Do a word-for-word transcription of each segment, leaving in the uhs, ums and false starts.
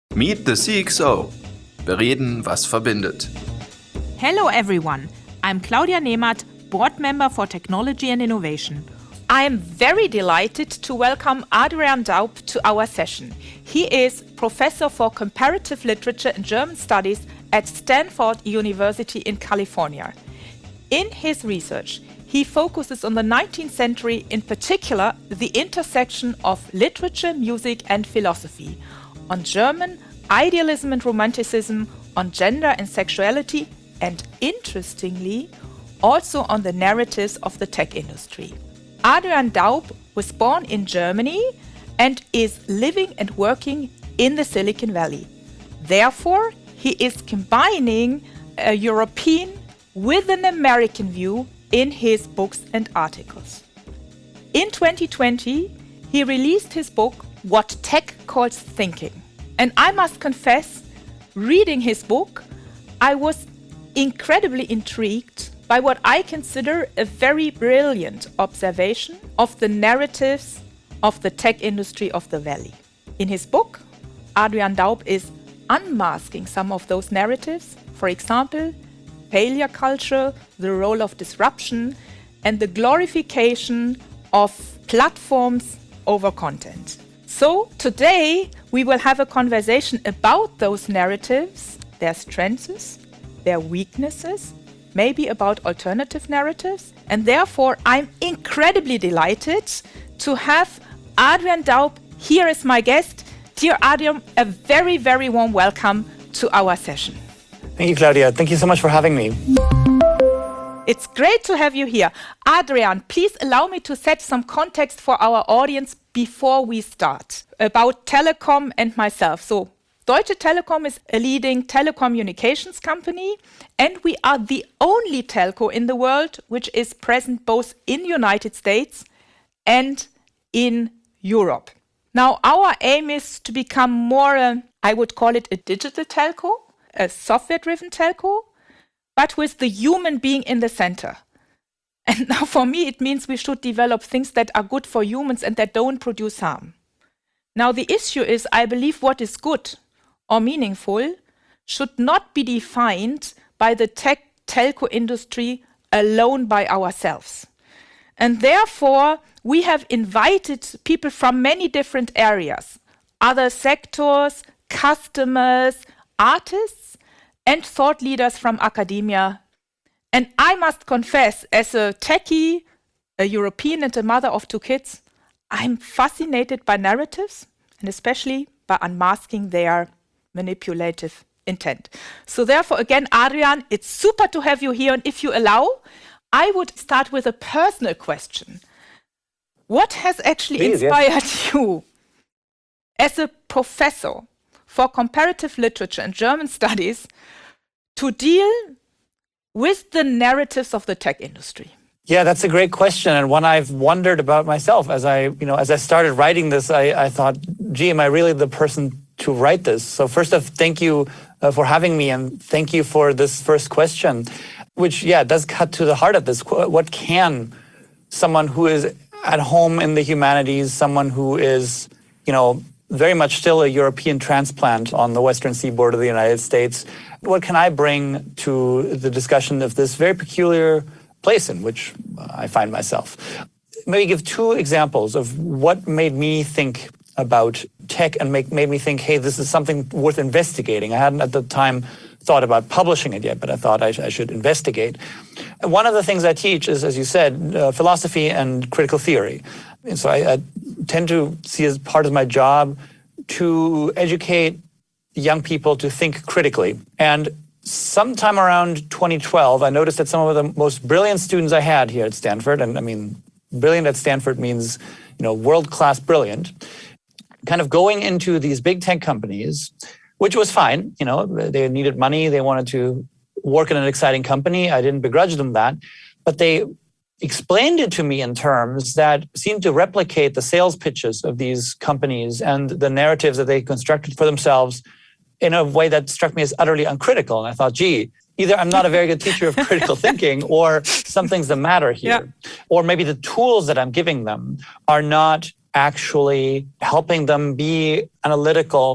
Meet the C X O. Bereden, was verbindet. Hello everyone, I'm Claudia Nehmert, board member for technology and innovation. I am very delighted to welcome Adrian Daub to our session. He is professor for comparative literature and German studies at Stanford University in California. In his research, he focuses on the nineteenth century, in particular the intersection of literature, music and philosophy, on German idealism and romanticism, on gender and sexuality, and interestingly, also on the narratives of the tech industry. Adrian Daub was born in Germany and is living and working in the Silicon Valley. Therefore, he is combining a European with an American view in his books and articles. In twenty twenty, he released his book, What Tech Calls Thinking. And I must confess, reading his book, I was incredibly intrigued by what I consider a very brilliant observation of the narratives of the tech industry of the Valley. In his book, Adrian Daub is unmasking some of those narratives, for example, failure culture, the role of disruption, and the glorification of platforms over content. So today we will have a conversation about those narratives, their strengths, their weaknesses, maybe about alternative narratives, and therefore I'm incredibly delighted to have Adrian Daub here as my guest. Dear Adrian, a very, very warm welcome to our session. Thank you, Claudia. Thank you so much for having me. It's great to have you here. Adrian, please allow me to set some context for our audience before we start about telecom and myself. So, Deutsche Telekom is a leading telecommunications company, and we are the only telco in the world which is present both in the United States and in Europe. Now, our aim is to become more, a, I would call it a digital telco, a software-driven telco, but with the human being in the center. And now for me, it means we should develop things that are good for humans and that don't produce harm. Now, the issue is, I believe what is good or meaningful should not be defined by the tech telco industry alone by ourselves. And therefore, we have invited people from many different areas, other sectors, customers, artists, and thought leaders from academia. And I must confess, as a techie, a European and a mother of two kids, I'm fascinated by narratives and especially by unmasking their manipulative intent. So therefore, again, Adrian, it's super to have you here. And if you allow, I would start with a personal question. What has actually Please, inspired yes. you as a professor for comparative literature and German studies to deal with the narratives of the tech industry? Yeah, that's a great question, and one I've wondered about myself. As I, you know, as I started writing this, I, I thought, gee, am I really the person to write this? So first off, thank you uh, for having me, and thank you for this first question, which, yeah, does cut to the heart of this. What can someone who is at home in the humanities, someone who is, you know, very much still a European transplant on the western seaboard of the United States, what can I bring to the discussion of this very peculiar place in which I find myself? Maybe give two examples of what made me think about tech and make, made me think, hey, this is something worth investigating. I hadn't at the time thought about publishing it yet, but I thought I, sh- I should investigate. One of the things I teach is, as you said, uh, philosophy and critical theory. And so I, I tend to see as part of my job to educate young people to think critically. And sometime around twenty twelve, I noticed that some of the most brilliant students I had here at Stanford, and I mean, brilliant at Stanford means, you know, world-class brilliant, kind of going into these big tech companies, which was fine. You know, they needed money. They wanted to work in an exciting company. I didn't begrudge them that. But they explained it to me in terms that seemed to replicate the sales pitches of these companies and the narratives that they constructed for themselves in a way that struck me as utterly uncritical. And I thought, gee, either I'm not a very good teacher of critical thinking or something's the matter here. Yeah. Or maybe the tools that I'm giving them are not actually helping them be analytical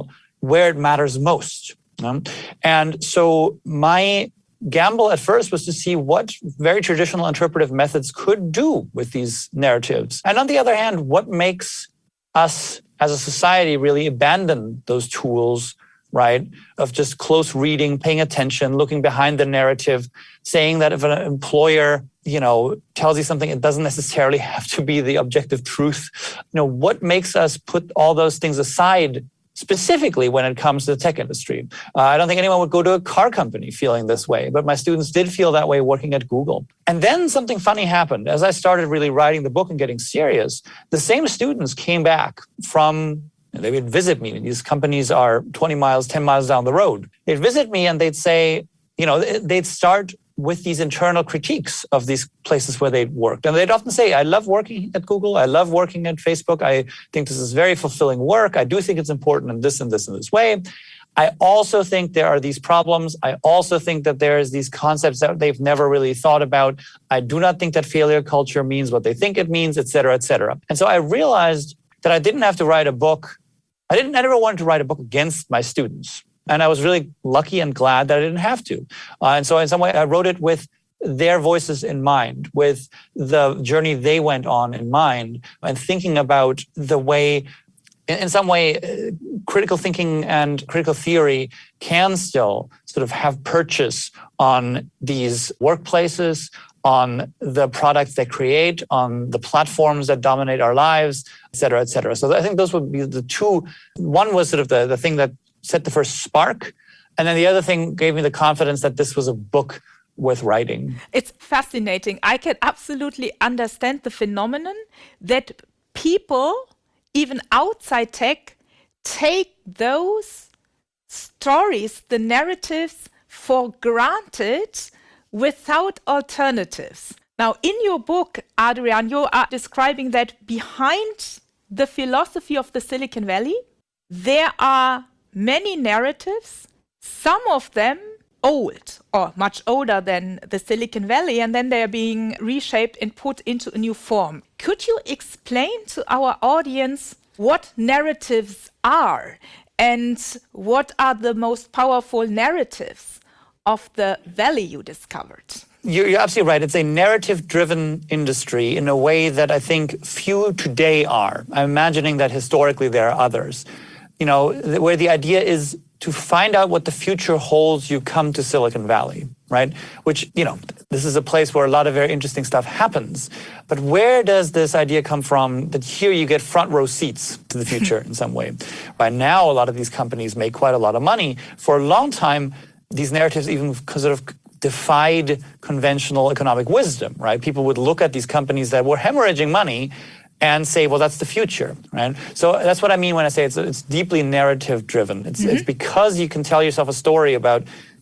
where it matters most. Um, and so my gamble at first was to see what very traditional interpretive methods could do with these narratives. And on the other hand, what makes us as a society really abandon those tools, right, of just close reading, paying attention, looking behind the narrative, saying that if an employer, you know, tells you something, it doesn't necessarily have to be the objective truth. You know, what makes us put all those things aside specifically when it comes to the tech industry? Uh, I don't think anyone would go to a car company feeling this way, but my students did feel that way working at Google. And then something funny happened. As I started really writing the book and getting serious, the same students came back from, they would visit me. These companies are twenty miles, ten miles down the road. They'd visit me and they'd say, you know, they'd start with these internal critiques of these places where they'd worked. And they'd often say, I love working at Google. I love working at Facebook. I think this is very fulfilling work. I do think it's important in this and this and this way. I also think there are these problems. I also think that there's these concepts that they've never really thought about. I do not think that failure culture means what they think it means, et cetera, et cetera. And so I realized that I didn't have to write a book. I didn't I never wanted to write a book against my students. And I was really lucky and glad that I didn't have to. Uh, and so in some way, I wrote it with their voices in mind, with the journey they went on in mind, and thinking about the way, in, in some way, uh, critical thinking and critical theory can still sort of have purchase on these workplaces, on the products they create, on the platforms that dominate our lives, et cetera, et cetera. So I think those would be the two. One was sort of the, the thing that set the first spark. And then the other thing gave me the confidence that this was a book worth writing. It's fascinating. I can absolutely understand the phenomenon that people, even outside tech, take those stories, the narratives, for granted without alternatives. Now, in your book, Adrian, you are describing that behind the philosophy of the Silicon Valley, there are many narratives, some of them old or much older than the Silicon Valley, and then they're being reshaped and put into a new form. Could you explain to our audience what narratives are and what are the most powerful narratives of the valley you discovered? You're absolutely right. It's a narrative-driven industry in a way that I think few today are. I'm imagining that historically there are others. You know, where the idea is to find out what the future holds, you come to Silicon Valley, right? Which, you know, this is a place where a lot of very interesting stuff happens. But where does this idea come from that here you get front row seats to the future in some way? Right now, a lot of these companies make quite a lot of money. For a long time, these narratives even sort of defied conventional economic wisdom, right? People would look at these companies that were hemorrhaging money and say, well, that's the future, right? So that's what I mean when I say it's, it's deeply narrative-driven. It's, mm-hmm. it's because you can tell yourself a story about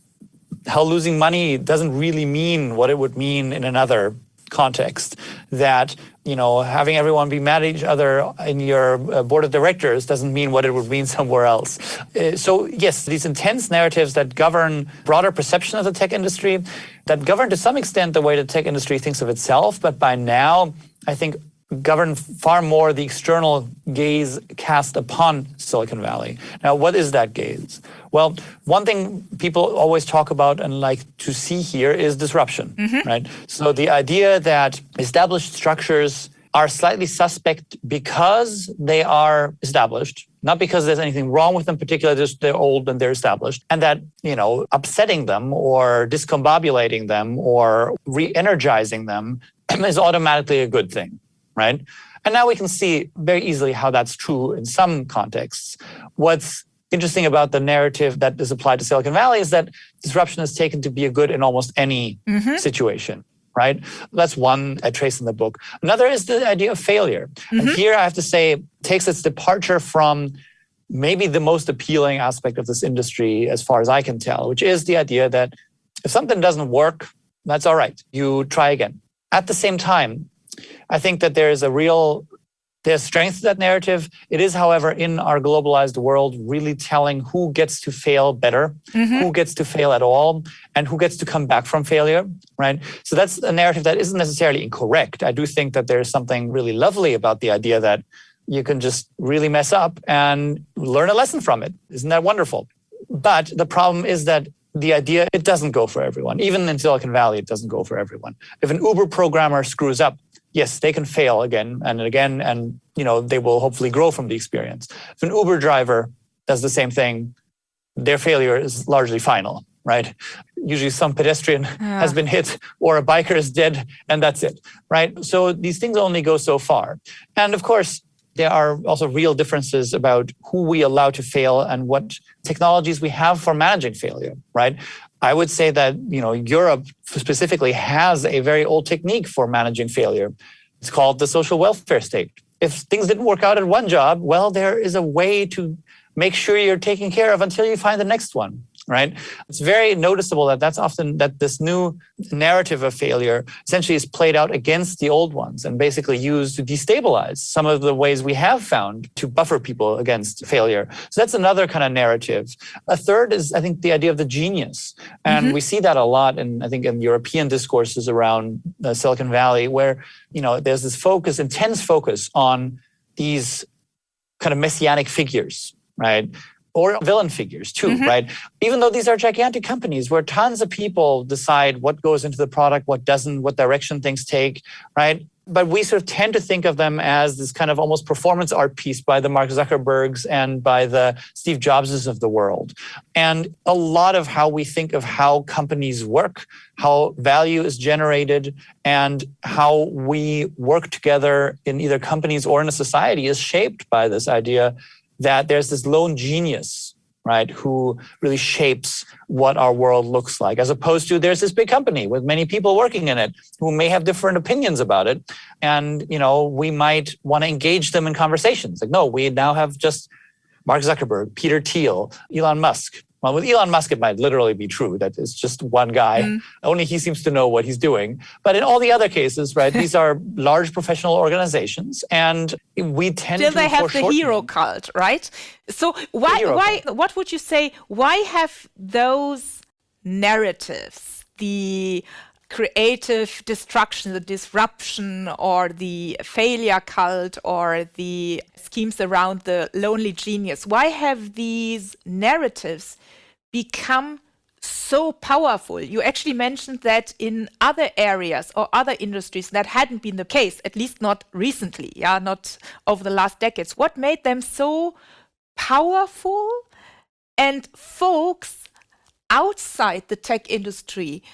how losing money doesn't really mean what it would mean in another context, that, you know, having everyone be mad at each other in your uh, board of directors doesn't mean what it would mean somewhere else. Uh, so yes, these intense narratives that govern broader perception of the tech industry, that govern to some extent the way the tech industry thinks of itself, but by now, I think, govern far more the external gaze cast upon Silicon Valley. Now, what is that gaze? Well, one thing people always talk about and like to see here is disruption, mm-hmm. right? So the idea that established structures are slightly suspect because they are established, not because there's anything wrong with them, particularly just they're old and they're established, and that, you know, upsetting them or discombobulating them or re-energizing them is automatically a good thing. Right? And now we can see very easily how that's true in some contexts. What's interesting about the narrative that is applied to Silicon Valley is that disruption is taken to be a good in almost any mm-hmm. situation, right? That's one I trace in the book. Another is the idea of failure. Mm-hmm. And here I have to say, it takes its departure from maybe the most appealing aspect of this industry as far as I can tell, which is the idea that if something doesn't work, that's all right. You try again. At the same time, I think that there is a real, there's strength to that narrative. It is, however, in our globalized world, really telling who gets to fail better, mm-hmm. who gets to fail at all, and who gets to come back from failure, right? So that's a narrative that isn't necessarily incorrect. I do think that there's something really lovely about the idea that You can just really mess up and learn a lesson from it. Isn't that wonderful? But the problem is that the idea, it doesn't go for everyone. Even in Silicon Valley, it doesn't go for everyone. If an Uber programmer screws up, yes, they can fail again and again, and you know they will hopefully grow from the experience. If an Uber driver does the same thing, their failure is largely final, right? Usually some pedestrian Yeah. has been hit or a biker is dead, and that's it, right? So these things only go so far. And of course, there are also real differences about who we allow to fail and what technologies we have for managing failure, right? I would say that, you know, Europe specifically has a very old technique for managing failure. It's called the social welfare state. If things didn't work out at one job, well, there is a way to make sure you're taken care of until you find the next one, right? It's very noticeable that that's often that this new narrative of failure essentially is played out against the old ones and basically used to destabilize some of the ways we have found to buffer people against failure. So that's another kind of narrative. A third is, I think, the idea of the genius. And mm-hmm. we see that a lot in, I think, in European discourses around uh, Silicon Valley, where, you know, there's this focus, intense focus on these kind of messianic figures, right? Or villain figures too, mm-hmm. right? Even though these are gigantic companies where tons of people decide what goes into the product, what doesn't, what direction things take, right? But we sort of tend to think of them as this kind of almost performance art piece by the Mark Zuckerbergs and by the Steve Jobses of the world. And a lot of how we think of how companies work, how value is generated, and how we work together in either companies or in a society is shaped by this idea that there's this lone genius, right, who really shapes what our world looks like, as opposed to there's this big company with many people working in it who may have different opinions about it. And, you know, we might want to engage them in conversations. Like, no, we now have just Mark Zuckerberg, Peter Thiel, Elon Musk. Well, with Elon Musk, it might literally be true that it's just one guy. Mm. Only he seems to know what he's doing. But in all the other cases, right, these are large professional organizations, and we tend Still to they have the hero them. cult, right? So why, why, cult. What would you say? Why have those narratives, the creative destruction, the disruption, or the failure cult, or the schemes around the lonely genius, why have these narratives become so powerful? You actually mentioned that in other areas or other industries that hadn't been the case, at least not recently, yeah, not over the last decades. What made them so powerful? And folks outside the tech industry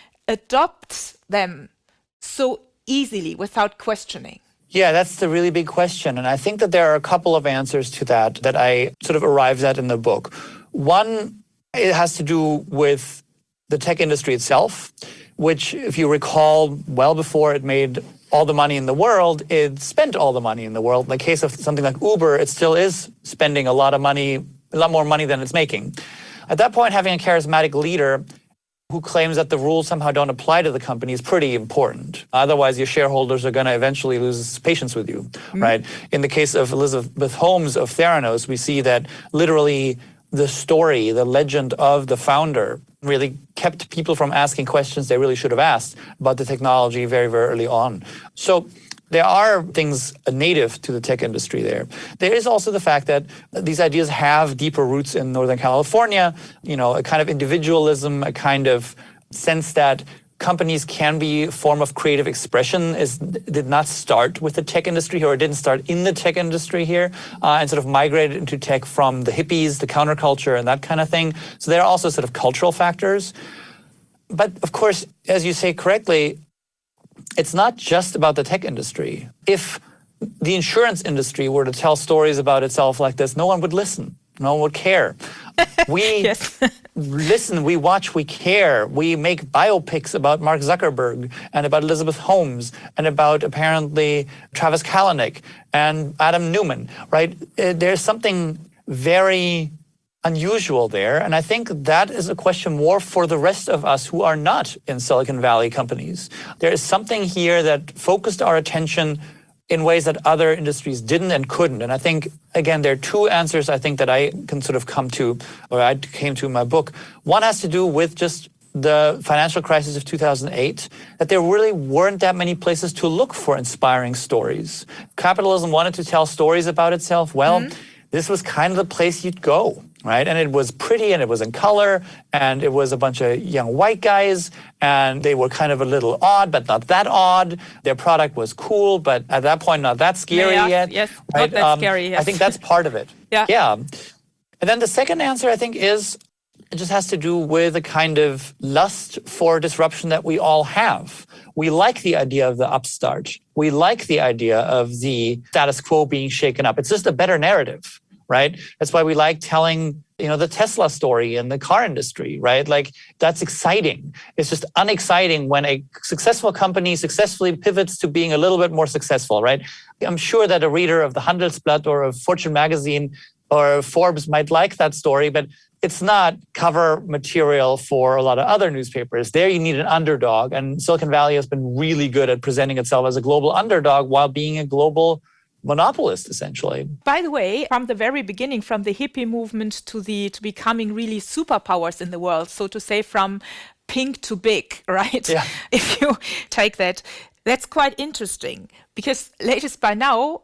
adopt them so easily without questioning? Yeah, that's the really big question. And I think that there are a couple of answers to that that I sort of arrived at in the book. One, it has to do with the tech industry itself, which, if you recall, well before it made all the money in the world, it spent all the money in the world. In the case of something like Uber, it still is spending a lot of money, a lot more money than it's making. At that point, having a charismatic leader who claims that the rules somehow don't apply to the company is pretty important. Otherwise, your shareholders are going to eventually lose patience with you, mm-hmm. right? In the case of Elizabeth Holmes of Theranos, we see that literally the story, the legend of the founder really kept people from asking questions they really should have asked about the technology very, very early on. So there are things native to the tech industry there. There is also the fact that these ideas have deeper roots in Northern California, you know, a kind of individualism, a kind of sense that companies can be a form of creative expression is did not start with the tech industry here, or didn't start in the tech industry here, uh, and sort of migrated into tech from the hippies, the counterculture, and that kind of thing. So there are also sort of cultural factors. But of course, as you say correctly, it's not just about the tech industry. If the insurance industry were to tell stories about itself like this, no one would listen. No one would care. We listen, we watch, we care. We make biopics about Mark Zuckerberg and about Elizabeth Holmes and about apparently Travis Kalanick and Adam Newman, right? There's something very unusual there. And I think that is a question more for the rest of us who are not in Silicon Valley companies. There is something here that focused our attention in ways that other industries didn't and couldn't. And I think, again, there are two answers I think that I can sort of come to, or I came to in my book. One has to do with just the financial crisis of two thousand eight, that there really weren't that many places to look for inspiring stories. Capitalism wanted to tell stories about itself. Well, mm-hmm. this was kind of the place you'd go, right? And it was pretty, and it was in color, and it was a bunch of young white guys, and they were kind of a little odd, but not that odd. Their product was cool, but at that point, not that scary yeah, yet. Yes, right? not that um, scary, yes. I think that's part of it. yeah. Yeah. And then the second answer, I think, is it just has to do with a kind of lust for disruption that we all have. We like the idea of the upstart. We like the idea of the status quo being shaken up. It's just a better narrative, right? That's why we like telling, you know, the Tesla story in the car industry, right? Like, that's exciting. It's just unexciting when a successful company successfully pivots to being a little bit more successful, right? I'm sure that a reader of the Handelsblatt or of Fortune magazine or Forbes might like that story, but it's not cover material for a lot of other newspapers. There you need an underdog, and Silicon Valley has been really good at presenting itself as a global underdog while being a global monopolist, essentially. By the way, from the very beginning, from the hippie movement to the to becoming really superpowers in the world, so to say, from pink to big, right? Yeah. If you take that, that's quite interesting, because latest by now,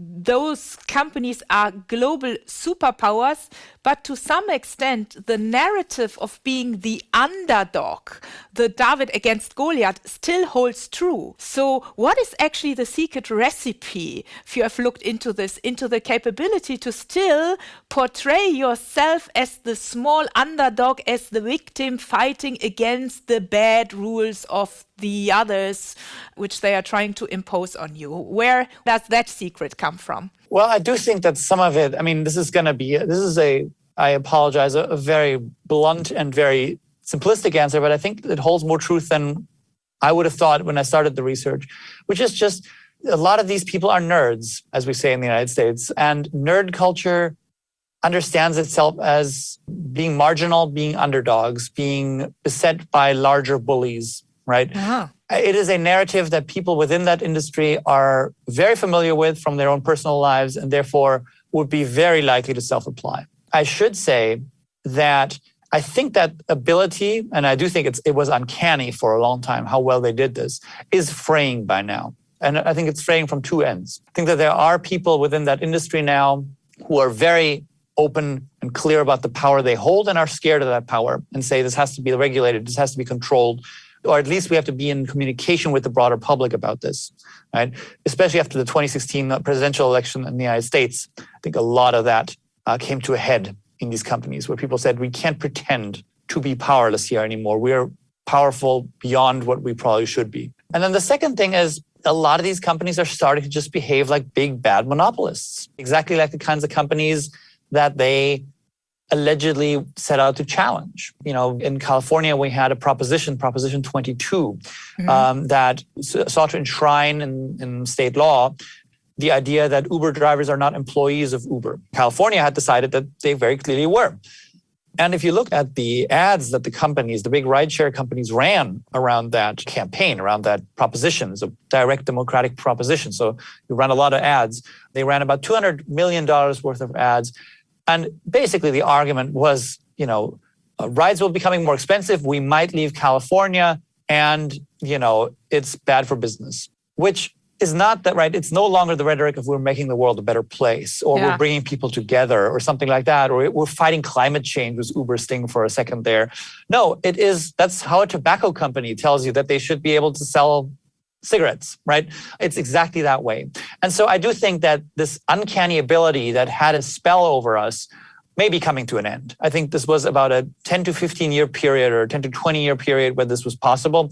those companies are global superpowers, but to some extent, the narrative of being the underdog, the David against Goliath, still holds true. So what is actually the secret recipe, if you have looked into this, into the capability to still portray yourself as the small underdog, as the victim fighting against the bad rules of the others, which they are trying to impose on you? Where does that secret come from? Well, I do think that some of it, I mean, this is going to be, this is a, I apologize, a, a very blunt and very simplistic answer, but I think it holds more truth than I would have thought when I started the research, which is just a lot of these people are nerds, as we say in the United States, and nerd culture understands itself as being marginal, being underdogs, being beset by larger bullies, right? Uh-huh. It is a narrative that people within that industry are very familiar with from their own personal lives, and therefore would be very likely to self-apply. I should say that I think that ability, and I do think it's, it was uncanny for a long time how well they did this, is fraying by now. And I think it's fraying from two ends. I think that there are people within that industry now who are very open and clear about the power they hold and are scared of that power and say this has to be regulated, this has to be controlled, or at least we have to be in communication with the broader public about this, right? Especially after the twenty sixteen presidential election in the United States. I think a lot of that uh, came to a head in these companies where people said, we can't pretend to be powerless here anymore. We're powerful beyond what we probably should be. And then the second thing is a lot of these companies are starting to just behave like big, bad monopolists, exactly like the kinds of companies that they allegedly set out to challenge. You know, in California, we had a proposition, Proposition twenty-two, mm-hmm. um, that sought to enshrine in, in state law the idea that Uber drivers are not employees of Uber. California had decided that they very clearly were. And if you look at the ads that the companies, the big rideshare companies ran around that campaign, around that proposition, it's a direct democratic proposition. So you ran a lot of ads. They ran about two hundred million dollars worth of ads. And basically the argument was, you know, uh, rides will be becoming more expensive. We might leave California and, you know, it's bad for business, which is not that, right? It's no longer the rhetoric of we're making the world a better place, or yeah. we're bringing people together or something like that, or we're fighting climate change with Uber sting for a second there. No, it is, that's how a tobacco company tells you that they should be able to sell cigarettes, right? It's exactly that way. And so I do think that this uncanny ability that had a spell over us may be coming to an end. I think this was about a ten to fifteen year period or ten to twenty year period where this was possible.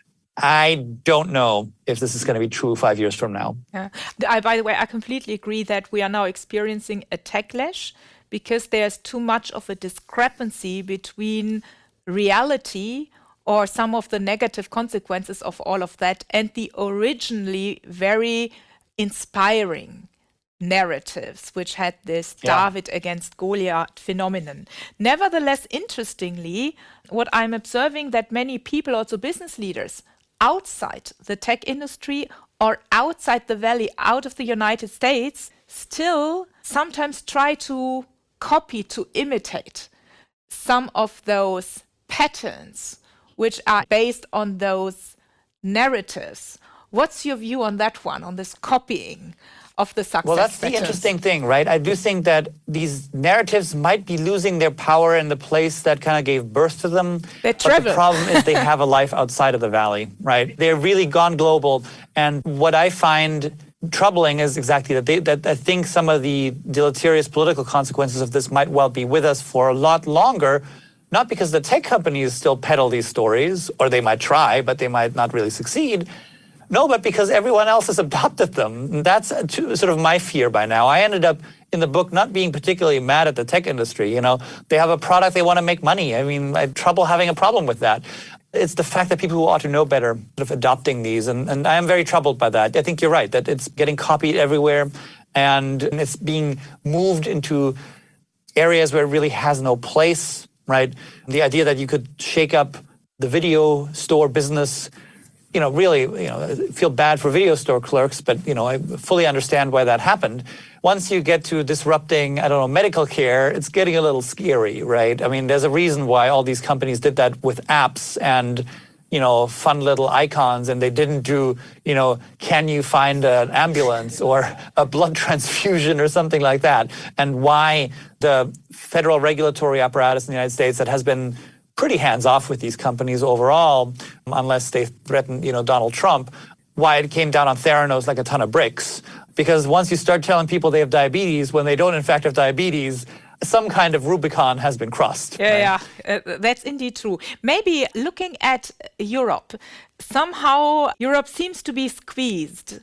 I don't know if this is going to be true five years from now. Yeah. I, by the way, I completely agree that we are now experiencing a techlash because there's too much of a discrepancy between reality or some of the negative consequences of all of that and the originally very inspiring narratives which had this yeah. David against Goliath phenomenon. Nevertheless, interestingly, what I'm observing that many people, also business leaders, outside the tech industry or outside the valley, out of the United States, still sometimes try to copy, to imitate some of those patterns which are based on those narratives. What's your view on that one, on this copying of the success Well, that's patterns? the interesting thing, right? I do think that these narratives might be losing their power in the place that kind of gave birth to them. They but travel. the problem is they have a life outside of the valley, right? They're really gone global. And what I find troubling is exactly that, they, that I think some of the deleterious political consequences of this might well be with us for a lot longer, not because the tech companies still peddle these stories, or they might try, but they might not really succeed. No, but because everyone else has adopted them. That's sort of my fear by now. I ended up in the book not being particularly mad at the tech industry. You know, they have a product, they want to make money. I mean, I have trouble having a problem with that. It's the fact that people who ought to know better sort of adopting these, and, and I am very troubled by that. I think you're right, that it's getting copied everywhere, and it's being moved into areas where it really has no place, right? The idea that you could shake up the video store business, you know, really, you know, feel bad for video store clerks, but, you know, I fully understand why that happened. Once you get to disrupting, I don't know, medical care, it's getting a little scary, right? I mean, there's a reason why all these companies did that with apps and, you know, fun little icons, and they didn't do, you know, can you find an ambulance or a blood transfusion or something like that, and why the federal regulatory apparatus in the United States that has been pretty hands-off with these companies overall, unless they threaten, you know, Donald Trump, why it came down on Theranos like a ton of bricks. Because once you start telling people they have diabetes when they don't in fact have diabetes, some kind of Rubicon has been crossed. Yeah, right? yeah, uh, that's indeed true. Maybe looking at Europe, somehow Europe seems to be squeezed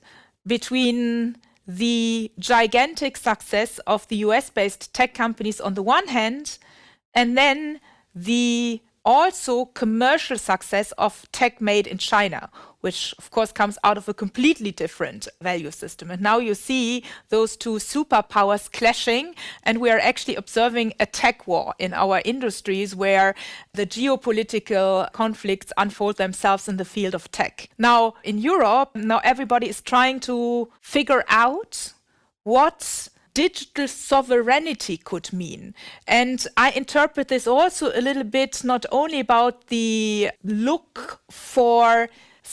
between the gigantic success of the U S-based tech companies on the one hand, and then the also commercial success of tech made in China, which of course comes out of a completely different value system. And now you see those two superpowers clashing, and we are actually observing a tech war in our industries where the geopolitical conflicts unfold themselves in the field of tech. Now in Europe, now everybody is trying to figure out what digital sovereignty could mean. And I interpret this also a little bit not only about the look for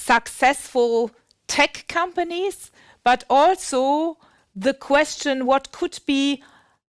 successful tech companies, but also the question what could be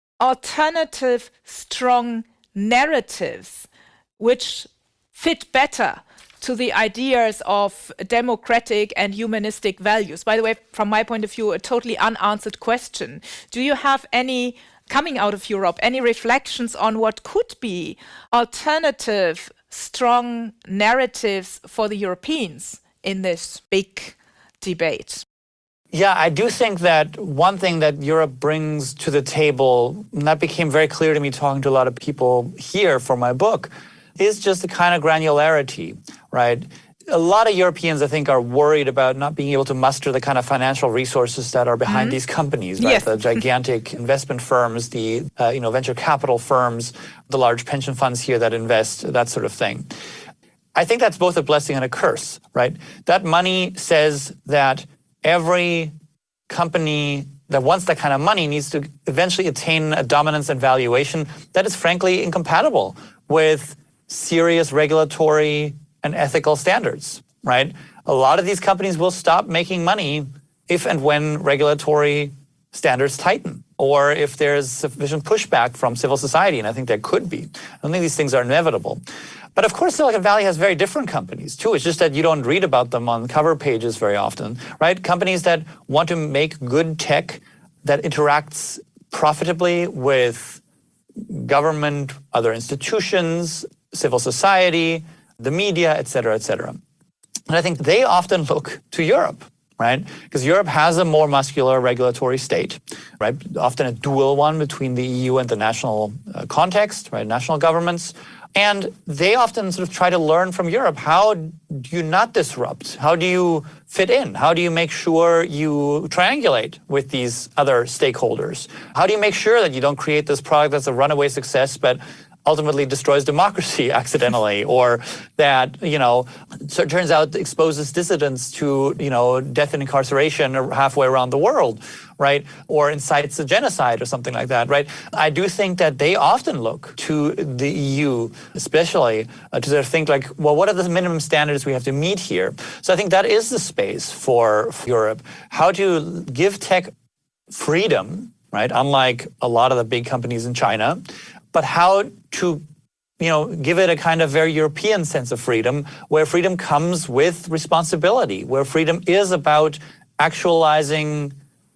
alternative strong narratives which fit better to the ideas of democratic and humanistic values. By the way, from my point of view, a totally unanswered question. Do you have any, coming out of Europe, any reflections on what could be alternative, strong narratives for the Europeans in this big debate? Yeah, I do think that one thing that Europe brings to the table, and that became very clear to me talking to a lot of people here for my book, is just the kind of granularity, right? A lot of Europeans, I think, are worried about not being able to muster the kind of financial resources that are behind mm-hmm. these companies, right? Yes. The gigantic investment firms, the uh, you know venture capital firms, the large pension funds here that invest, that sort of thing. I think that's both a blessing and a curse, right? That money says that every company that wants that kind of money needs to eventually attain a dominance and valuation that is frankly incompatible with serious regulatory and ethical standards, right? A lot of these companies will stop making money if and when regulatory standards tighten, or if there's sufficient pushback from civil society, and I think there could be. I don't think these things are inevitable. But of course, Silicon Valley has very different companies too. It's just that you don't read about them on cover pages very often, right? Companies that want to make good tech that interacts profitably with government, other institutions, civil society, the media, et cetera, et cetera. And I think they often look to Europe, right? Because Europe has a more muscular regulatory state, right? Often a dual one between the E U and the national uh, context, right? National governments. And they often sort of try to learn from Europe. How do you not disrupt? How do you fit in? How do you make sure you triangulate with these other stakeholders? How do you make sure that you don't create this product that's a runaway success, but ultimately destroys democracy accidentally, or that, you know, so it turns out exposes dissidents to, you know, death and incarceration halfway around the world, right? Or incites a genocide or something like that, right? I do think that they often look to the E U, especially, uh, to sort of think like, well, what are the minimum standards we have to meet here? So I think that is the space for, for Europe. How to give tech freedom, right? Unlike a lot of the big companies in China, but how to you know, give it a kind of very European sense of freedom, where freedom comes with responsibility, where freedom is about actualizing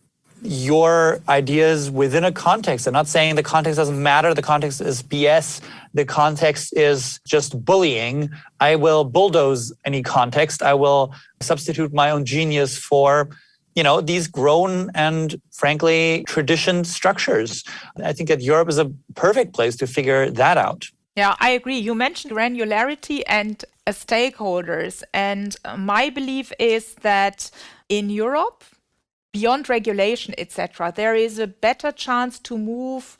your ideas within a context. I'm not saying the context doesn't matter, the context is B S, the context is just bullying. I will bulldoze any context. I will substitute my own genius for you know, these grown and frankly traditioned structures. I think that Europe is a perfect place to figure that out. Yeah, I agree. You mentioned granularity and uh, stakeholders. And uh, my belief is that in Europe, beyond regulation, et cetera, there is a better chance to move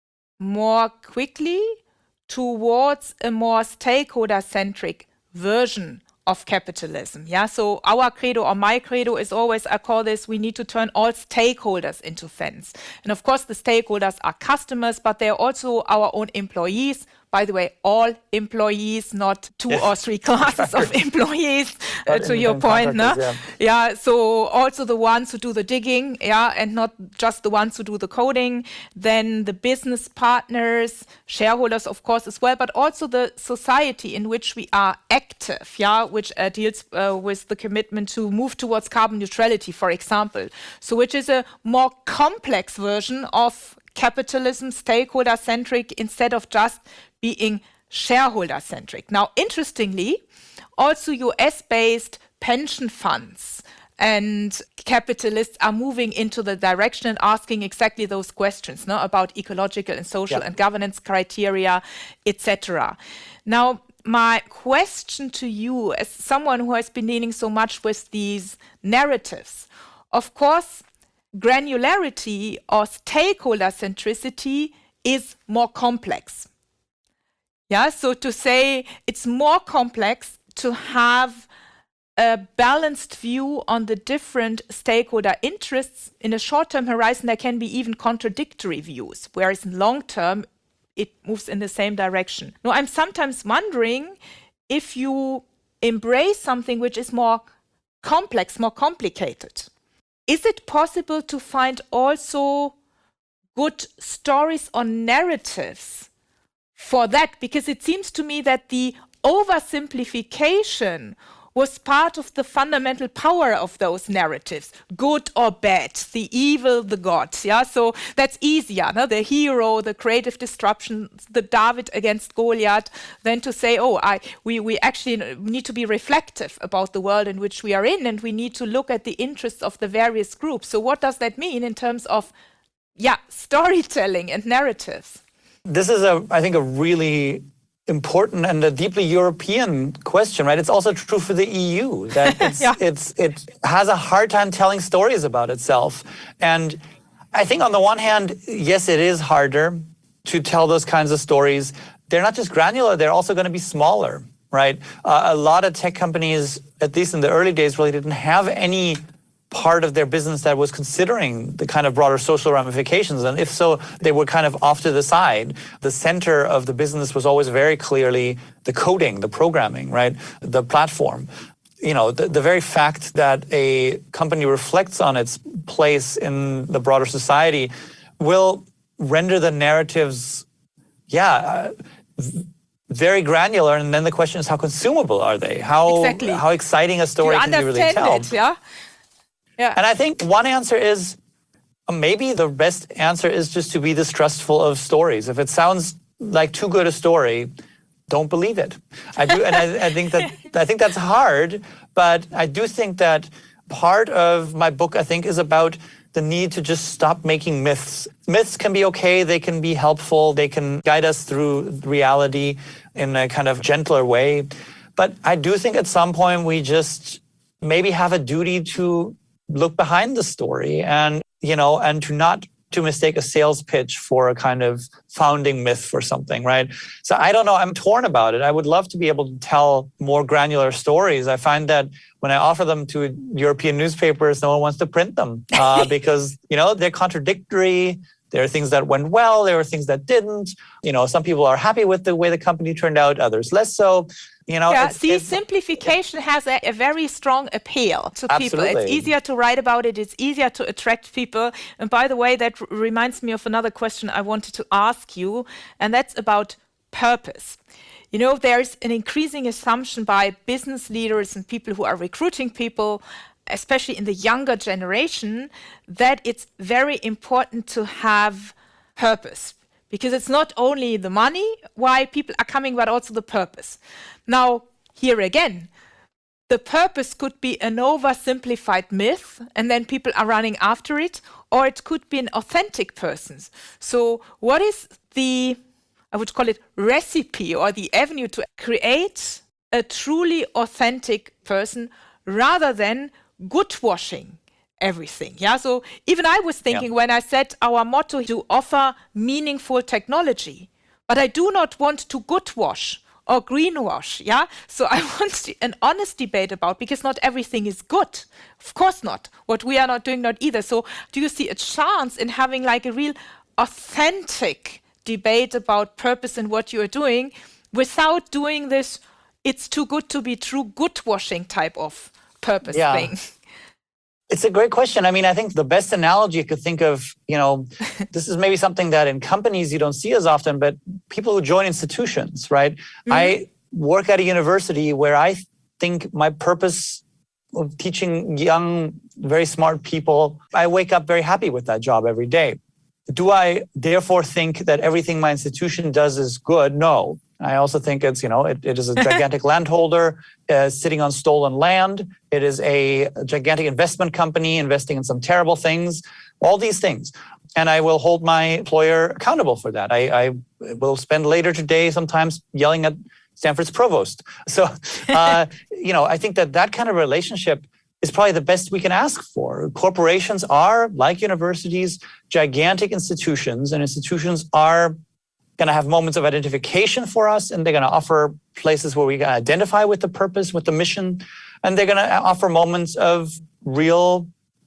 more quickly towards a more stakeholder-centric version of capitalism. Yeah, so our credo or my credo is always, I call this, we need to turn all stakeholders into fans. And of course, the stakeholders are customers, but they're also our own employees. By the way, all employees, not two yes. or three classes of employees, uh, to your point. No? Yeah. yeah, so also the ones who do the digging, yeah, and not just the ones who do the coding. Then the business partners, shareholders, of course, as well, but also the society in which we are active, yeah, which uh, deals uh, with the commitment to move towards carbon neutrality, for example. So which is a more complex version of capitalism, stakeholder-centric, instead of just being shareholder-centric. Now, interestingly, also U S-based pension funds and capitalists are moving into the direction and asking exactly those questions, no, about ecological and social yeah. and governance criteria, et cetera. Now, my question to you, as someone who has been dealing so much with these narratives, of course, granularity or stakeholder centricity is more complex. Yeah, so to say it's more complex to have a balanced view on the different stakeholder interests. In a short-term horizon, there can be even contradictory views, whereas in long-term, it moves in the same direction. Now, I'm sometimes wondering if you embrace something which is more complex, more complicated. Is it possible to find also good stories or narratives for that? Because it seems to me that the oversimplification was part of the fundamental power of those narratives, good or bad, the evil, the God. Yeah, so that's easier, no? The hero, the creative disruption, the David against Goliath, than to say, oh, I we we actually need to be reflective about the world in which we are in, and we need to look at the interests of the various groups. So what does that mean in terms of, yeah, storytelling and narratives? This is a, I think, a really important and a deeply European question, right? It's also true for the E U that it's, yeah. it's it has a hard time telling stories about itself. And I think on the one hand, yes, it is harder to tell those kinds of stories. They're not just granular, they're also going to be smaller, right? Uh, a lot of tech companies, at least in the early days, really didn't have any part of their business that was considering the kind of broader social ramifications. And if so, they were kind of off to the side. The center of the business was always very clearly the coding, the programming, right? The platform. You know, the, the very fact that a company reflects on its place in the broader society will render the narratives, yeah, uh, very granular. And then the question is, how consumable are they? How, exactly. how exciting a story can you really tell? It, yeah? Yeah. And I think one answer is, maybe the best answer is just to be distrustful of stories. If it sounds like too good a story, don't believe it. I do, and I, I think that I think that's hard, but I do think that part of my book, I think, is about the need to just stop making myths. Myths can be okay, they can be helpful, they can guide us through reality in a kind of gentler way. But I do think at some point we just maybe have a duty to look behind the story and, you know, and to not to mistake a sales pitch for a kind of founding myth for something, right? So I don't know, I'm torn about it. I would love to be able to tell more granular stories. I find that when I offer them to European newspapers, no one wants to print them uh, because, you know, they're contradictory. There are things that went well, there are things that didn't. You know, some people are happy with the way the company turned out, others less so. You know, yeah, it's, see, it's, simplification has a, a very strong appeal to people. Absolutely. It's easier to write about it. It's easier to attract people. And by the way, that r- reminds me of another question I wanted to ask you, and that's about purpose. You know, there's an increasing assumption by business leaders and people who are recruiting people, especially in the younger generation, that it's very important to have purpose. Because it's not only the money why people are coming, but also the purpose. Now, here again, the purpose could be an oversimplified myth, and then people are running after it, or it could be an authentic person. So what is the, I would call it, recipe or the avenue to create a truly authentic person rather than good washing everything? Yeah. So even I was thinking Yeah. when I said our motto to offer meaningful technology, but I do not want to good wash or greenwash. Yeah. So I want to- an honest debate about, because not everything is good. Of course not. What we are not doing, not either. So do you see a chance in having like a real authentic debate about purpose and what you are doing without doing this, it's too good to be true, good washing type of purpose Yeah. thing? It's a great question. I mean, I think the best analogy I could think of, you know, this is maybe something that in companies you don't see as often, but people who join institutions, right? Mm-hmm. I work at a university where I think my purpose of teaching young, very smart people, I wake up very happy with that job every day. Do I therefore think that everything my institution does is good? No. I also think it's, you know, it, it is a gigantic landholder uh, sitting on stolen land. It is a gigantic investment company investing in some terrible things, all these things. And I will hold my employer accountable for that. I, I will spend later today sometimes yelling at Stanford's provost. So, uh, you know, I think that that kind of relationship is probably the best we can ask for. Corporations are, like universities, gigantic institutions, and institutions are going to have moments of identification for us, and they're going to offer places where we can identify with the purpose, with the mission, and they're going to offer moments of real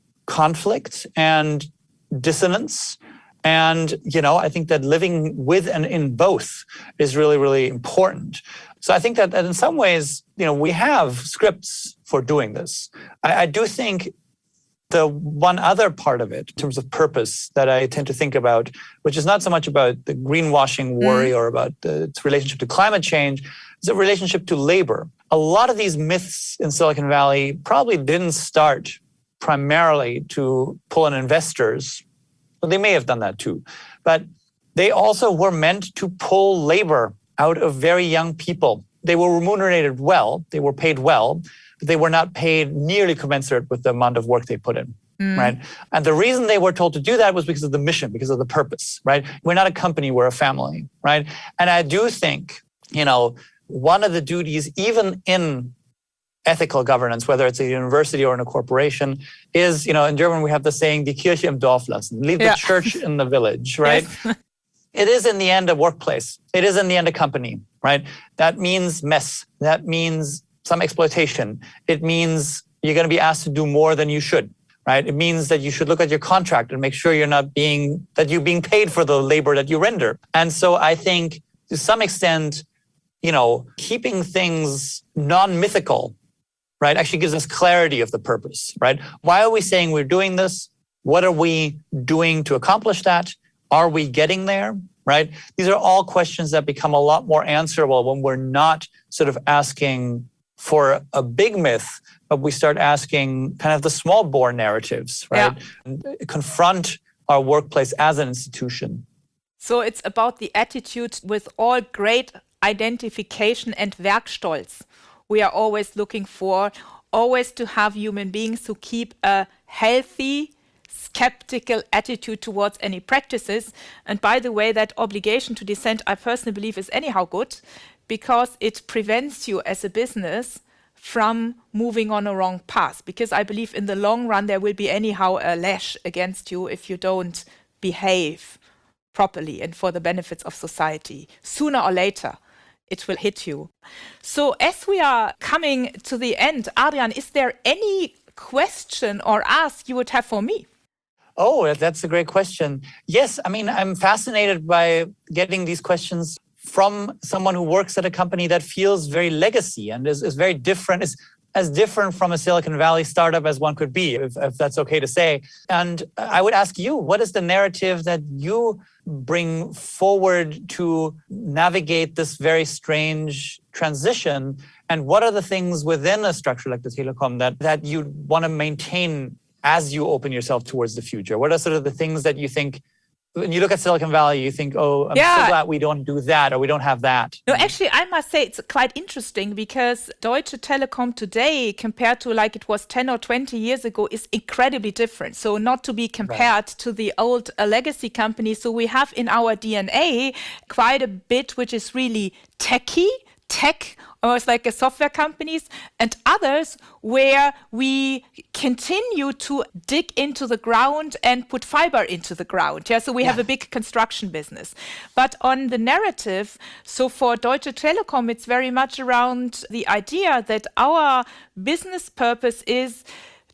conflict and dissonance. And, you know, I think that living with and in both is really, really important. So I think that, that in some ways, you know, we have scripts for doing this. I, I do think the one other part of it, in terms of purpose, that I tend to think about, which is not so much about the greenwashing worry mm. or about the, its relationship to climate change, is a relationship to labor. A lot of these myths in Silicon Valley probably didn't start primarily to pull in investors. Well, they may have done that too. But they also were meant to pull labor out of very young people. They were remunerated well, they were paid well, but they were not paid nearly commensurate with the amount of work they put in, mm. right? And the reason they were told to do that was because of the mission, because of the purpose, right? We're not a company, we're a family, right? And I do think, you know, one of the duties, even in ethical governance, whether it's a university or in a corporation, is, you know, in German we have the saying, die Kirche im Dorf lassen, leave the yeah. church in the village, right? Yes. It is in the end a workplace. It is in the end a company, right? That means mess. That means some exploitation. It means you're going to be asked to do more than you should, right? It means that you should look at your contract and make sure you're not being, that you're being paid for the labor that you render. And so I think to some extent, you know, keeping things non-mythical, right, actually gives us clarity of the purpose, right? Why are we saying we're doing this? What are we doing to accomplish that? Are we getting there, right? These are all questions that become a lot more answerable when we're not sort of asking for a big myth, but we start asking kind of the small bore narratives, right? Yeah. Confront our workplace as an institution. So it's about the attitude with all great identification and Werkstolz we are always looking for, always to have human beings who keep a healthy, skeptical attitude towards any practices. And by the way, that obligation to dissent, I personally believe, is anyhow good, because it prevents you as a business from moving on a wrong path. Because I believe in the long run, there will be anyhow a lash against you if you don't behave properly and for the benefits of society, sooner or later, it will hit you. So as we are coming to the end, Adrian, is there any question or ask you would have for me? Oh, that's a great question. Yes, I mean, I'm fascinated by getting these questions from someone who works at a company that feels very legacy and is, is very different, is as different from a Silicon Valley startup as one could be, if, if that's okay to say. And I would ask you, what is the narrative that you bring forward to navigate this very strange transition? And what are the things within a structure like the Telekom that, that you want to maintain as you open yourself towards the future? What are sort of the things that you think, when you look at Silicon Valley, you think, oh, I'm yeah. so glad we don't do that or we don't have that? No, actually, I must say it's quite interesting because Deutsche Telekom today, compared to like it was ten or twenty years ago, is incredibly different. So not to be compared right. to the old uh, legacy company. So we have in our D N A quite a bit which is really techy, tech, almost like a software companies, and others where we continue to dig into the ground and put fiber into the ground. Yeah, so we yeah. have a big construction business. But on the narrative, so for Deutsche Telekom, it's very much around the idea that our business purpose is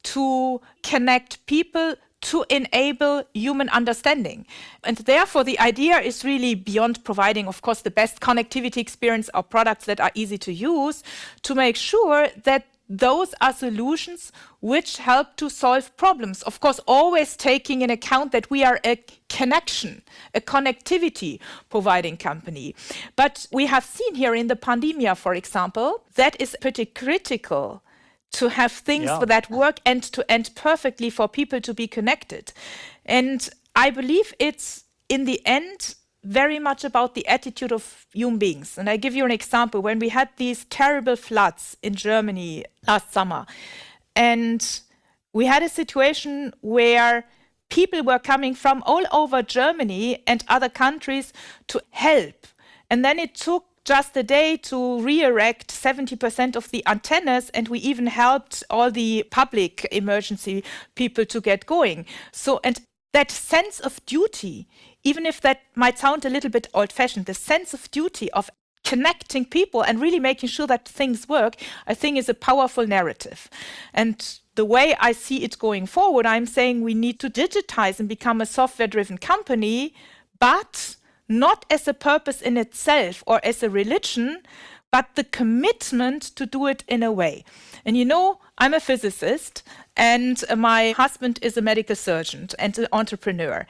to connect people to enable human understanding. And therefore, the idea is really beyond providing, of course, the best connectivity experience or products that are easy to use, to make sure that those are solutions which help to solve problems. Of course, always taking in account that we are a connection, a connectivity providing company. But we have seen here in the pandemia, for example, that is pretty critical to have things yeah. that work end to end perfectly for people to be connected. And I believe it's, in the end, very much about the attitude of human beings. And I give you an example. When we had these terrible floods in Germany last summer, and we had a situation where people were coming from all over Germany and other countries to help. And then it took just a day to re-erect seventy percent of the antennas, and we even helped all the public emergency people to get going. So, and that sense of duty, even if that might sound a little bit old-fashioned, the sense of duty of connecting people and really making sure that things work, I think is a powerful narrative. And the way I see it going forward, I'm saying we need to digitize and become a software-driven company, but not as a purpose in itself or as a religion, but the commitment to do it in a way. And you know, I'm a physicist, and my husband is a medical surgeon and an entrepreneur.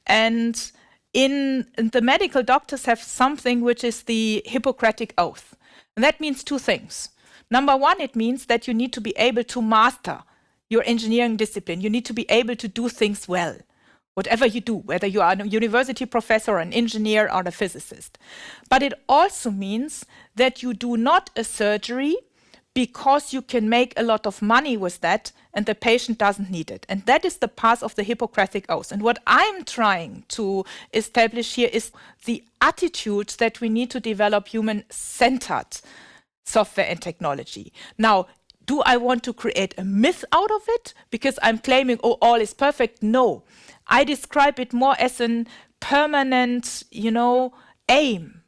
And in, in the medical doctors have something which is the Hippocratic Oath. And that means two things. Number one, it means that you need to be able to master your engineering discipline. You need to be able to do things well. Whatever you do, whether you are a university professor, an engineer, or a physicist. But it also means that you do not a surgery because you can make a lot of money with that and the patient doesn't need it. And that is the path of the Hippocratic Oath. And what I'm trying to establish here is the attitude that we need to develop human-centered software and technology. Now, do I want to create a myth out of it because I'm claiming, oh, all is perfect? No. I describe it more as a permanent, you know, aim,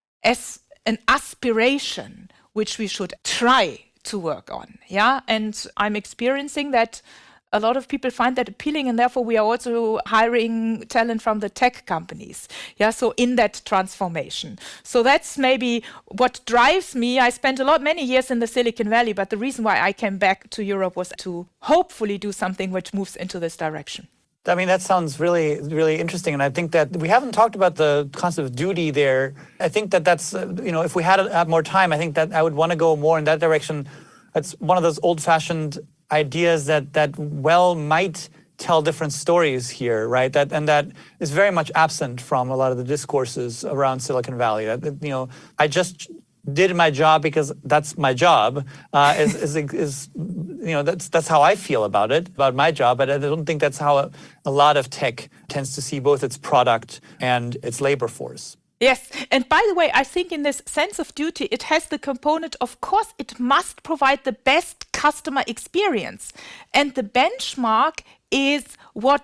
as an aspiration, which we should try to work on. Yeah, and I'm experiencing that a lot of people find that appealing, and therefore we are also hiring talent from the tech companies. Yeah, so in that transformation. So that's maybe what drives me. I spent a lot, many years in the Silicon Valley, but the reason why I came back to Europe was to hopefully do something which moves into this direction. I mean, that sounds really, really interesting. And I think that we haven't talked about the concept of duty there. I think that that's, uh, you know, if we had, had more time, I think that I would want to go more in that direction. It's one of those old-fashioned ideas that, that well, might tell different stories here, right? That And that is very much absent from a lot of the discourses around Silicon Valley. That, you know, I just did my job because that's my job, uh, is, is, is, you know, that's that's how I feel about it, about my job. But I don't think that's how a, a lot of tech tends to see both its product and its labor force. Yes, and by the way, I think in this sense of duty, it has the component, of course, it must provide the best customer experience. And the benchmark is what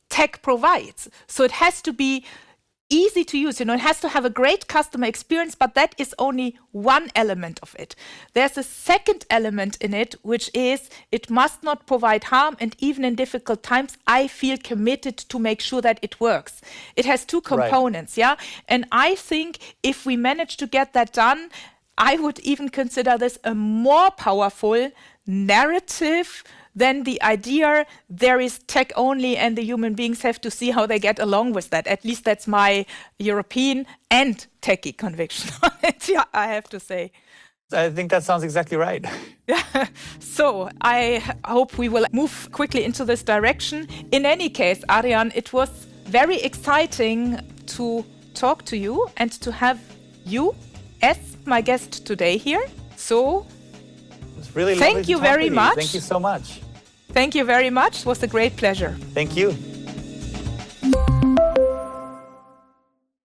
tech provides. So it has to be easy to use, you know, it has to have a great customer experience, but that is only one element of it. There's a second element in it, which is it must not provide harm, and even in difficult times, I feel committed to make sure that it works. It has two components, right. yeah? And I think if we manage to get that done, I would even consider this a more powerful narrative than the idea there is tech only and the human beings have to see how they get along with that. At least that's my European and techie conviction on it, yeah, I have to say. I think that sounds exactly right. Yeah. So I hope we will move quickly into this direction. In any case, Adrian, it was very exciting to talk to you and to have you as my guest today here. So it's really thank you very much. Thank you so much. Thank you very much. It was a great pleasure. Thank you.